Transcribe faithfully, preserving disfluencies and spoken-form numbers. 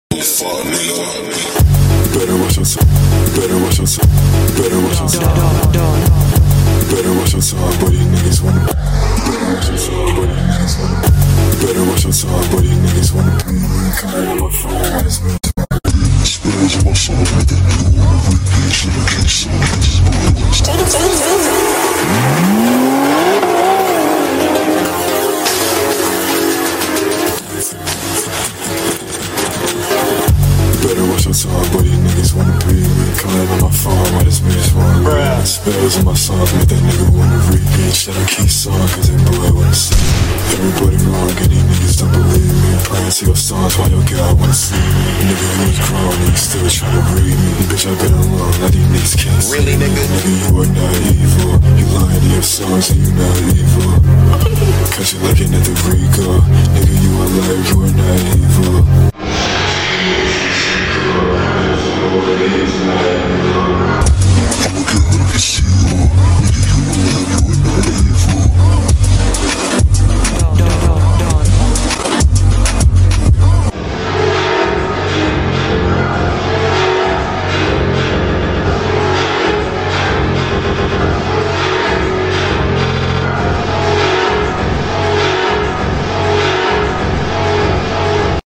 Fuck nigga. Better watch yourself. Better watch yourself. Better watch yourself. Better watch yourself, buddy. Niggas wanna. Better watch yourself, buddy. Niggas wanna. Better watch yourself, buddy. Niggas wanna. Come out of my phone. What is me? Spills in my soul. Make that nigga wanna repeat. Shit, I can't say Better watch yourself, buddy. Niggas wanna be me. Come out of my phone. Why this bitch wanna read? Spells in my songs. Make that nigga wanna repeat. Shit, I keep song. Cause that boy wanna see me. Everybody wrong. And these niggas don't believe me. Praying to your songs while your girl wanna see me. Nigga, you ain't grown. You still tryna breathe me. Bitch, I been alone. Now these niggas can't see really, me. nigga? Nigga, you are not evil. You lying to your songs and you not evil. Cause you looking at the Rico. Nigga, you are alive. You are not evil.